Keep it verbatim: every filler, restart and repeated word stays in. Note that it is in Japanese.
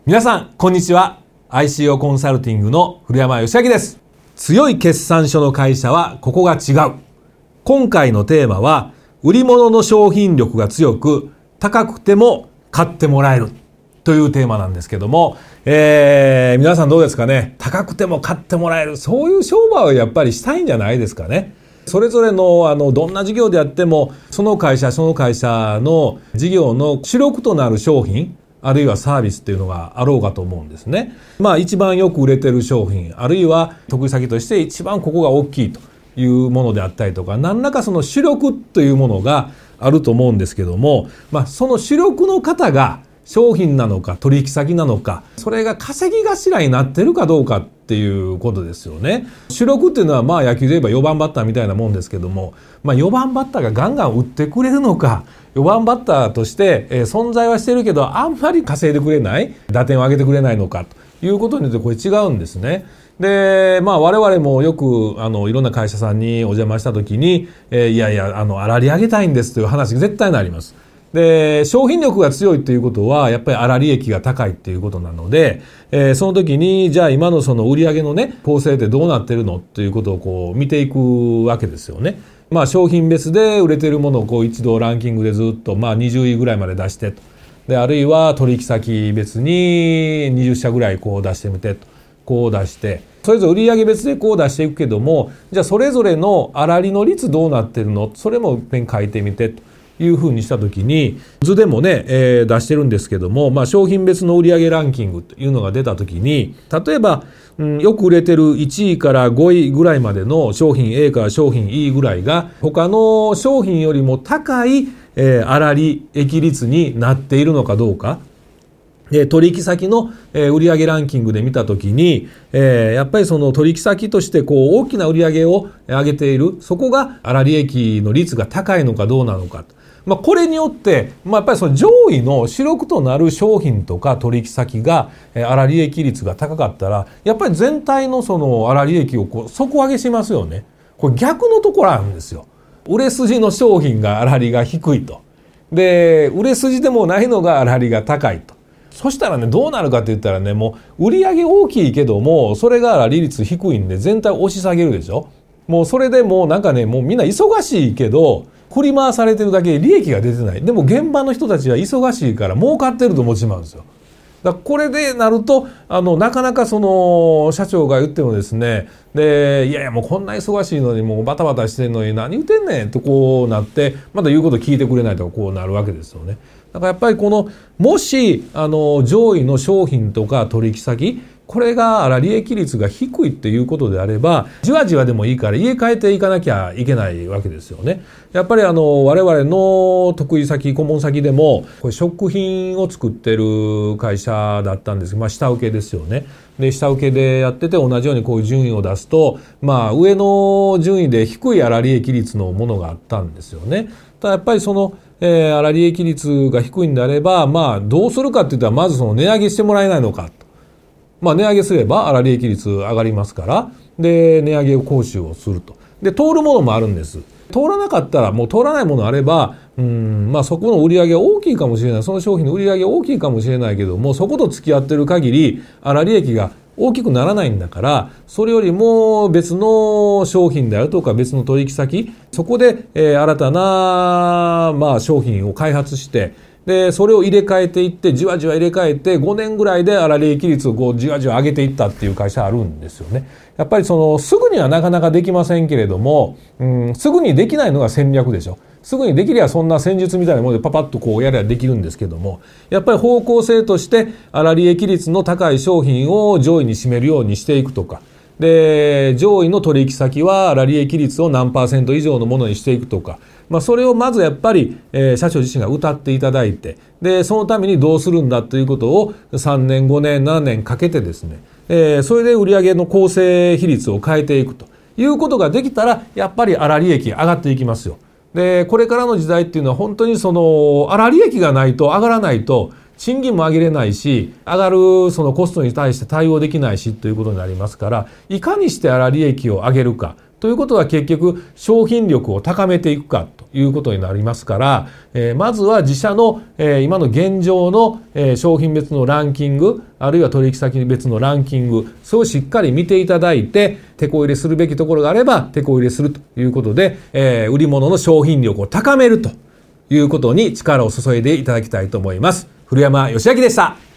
皆さんこんにちは。 アイシーオー コンサルティングの古山義明です。強い決算書の会社はここが違う。今回のテーマは売り物の商品力が強く高くても買ってもらえるというテーマなんですけども、えー、皆さんどうですかね。高くても買ってもらえる、そういう商売をやっぱりしたいんじゃないですかね。それぞれのあのどんな事業であってもその会社その会社の事業の主力となる商品あるいはサービスっていうのがあろうかと思うんですね。まあ一番よく売れてる商品あるいは得意先として一番ここが大きいというものであったりとか、何らかその主力というものがあると思うんですけども、まあその主力の方が商品なのか取引先なのか、それが稼ぎ頭になってるかどうかっていうことですよね。主力っていうのはまあ野球で言えばよばんバッターみたいなもんですけども、まあよばんバッターがガンガン打ってくれるのか、よばんバッターとして存在はしてるけどあんまり稼いでくれない、打点を上げてくれないのかということによってこれ違うんですね。で、まあ我々もよくあのいろんな会社さんにお邪魔した時に、えー、いやいやあの粗利上げたいんですという話が絶対になります。で、商品力が強いということはやっぱり粗利益が高いっていうことなので、えー、その時にじゃあ今のその売上のね構成ってどうなってるのということをこう見ていくわけですよね。まあ商品別で売れてるものをこう一度ランキングでずっとまあにじゅういぐらいまで出してと。で、あるいは取引先別ににじゅっしゃぐらいこう出してみてと。こう出して、それぞれ売上別でこう出していくけども、じゃあそれぞれの粗利の率どうなってるの、それも一遍書いてみてというふうにしたときに、図でもね、えー、出してるんですけども、まあ商品別の売上ランキングというのが出たときに、例えば、うん、よく売れてるいちいからごいぐらいまでの商品 A から商品 E ぐらいが他の商品よりも高い、えー、粗利益率になっているのかどうか。で、取引先の売上ランキングで見たときに、えー、やっぱりその取引先としてこう大きな売上を上げている、そこが粗利益の率が高いのかどうなのか。まあ、これによって、まあ、やっぱりその上位の主力となる商品とか取引先が粗利益率が高かったら、やっぱり全体のその粗利益をこう底上げしますよね。これ逆のところあるんですよ。売れ筋の商品が粗利が低いと。で、売れ筋でもないのが粗利が高いと。そしたらね、どうなるかって言ったらね、もう売上大きいけども、それが粗利率低いんで全体を押し下げるでしょ。もうそれでもうなんかね、もうみんな忙しいけど、振り回されてるだけで利益が出てない。でも現場の人たちは忙しいから儲かってると思ってしまうんですよ。だからこれでなると、あの、なかなかその、社長が言ってもですね、で、いやいやもうこんな忙しいのにもうバタバタしてんのに何言ってんねんとこうなって、また言うこと聞いてくれないとかこうなるわけですよね。だからやっぱりこの、もし、あの、上位の商品とか取引先、これが粗利益率が低いっていうことであれば、じわじわでもいいから家変えていかなきゃいけないわけですよね。やっぱりあの、我々の得意先、顧問先でも、これ食品を作ってる会社だったんですけど、まあ下請けですよね。で、下請けでやってて同じようにこういう順位を出すと、まあ上の順位で低い粗利益率のものがあったんですよね。ただやっぱりその、えー、粗利益率が低いんであれば、まあどうするかって言ったらまずその値上げしてもらえないのかと。まあ値上げすれば粗利益率上がりますから、で、値上げを講習をすると。で、通るものもあるんです。通らなかったら、もう通らないものあれば、うん、まあそこの売り上げ大きいかもしれない。その商品の売り上げ大きいかもしれないけども、そこと付き合ってる限り、粗利益が大きくならないんだから、それよりも別の商品であるとか別の取引先、そこで、えー、新たな、まあ商品を開発して、で、それを入れ替えていって、じわじわ入れ替えて、ごねんぐらいで粗利益率をこうじわじわ上げていったっていう会社あるんですよね。やっぱりその、すぐにはなかなかできませんけれども、うん、すぐにできないのが戦略でしょ。すぐにできりゃそんな戦術みたいなものでパパッとこうやればできるんですけども、やっぱり方向性として粗利益率の高い商品を上位に占めるようにしていくとか、で、上位の取引先は粗利益率を何パーセント以上のものにしていくとか、まあそれをまずやっぱり、えー、社長自身が謳っていただいて、で、そのためにどうするんだということをさんねん、ごねん、ななねんかけてですね、えー、それで売上の構成比率を変えていくということができたら、やっぱり粗利益上がっていきますよ。で、これからの時代っていうのは本当にその粗利益がないと上がらないと、賃金も上げれないし、上がるそのコストに対して対応できないしということになりますから、いかにして粗利益を上げるか。 ということは結局商品力を高めていくかということになりますから、えー、まずは自社の、えー、今の現状の、えー、商品別のランキング、あるいは取引先別のランキング、それをしっかり見ていただいて、手こ入れするべきところがあれば手こ入れするということで、えー、売り物の商品力を高めるということに力を注いでいただきたいと思います。古山義明でした。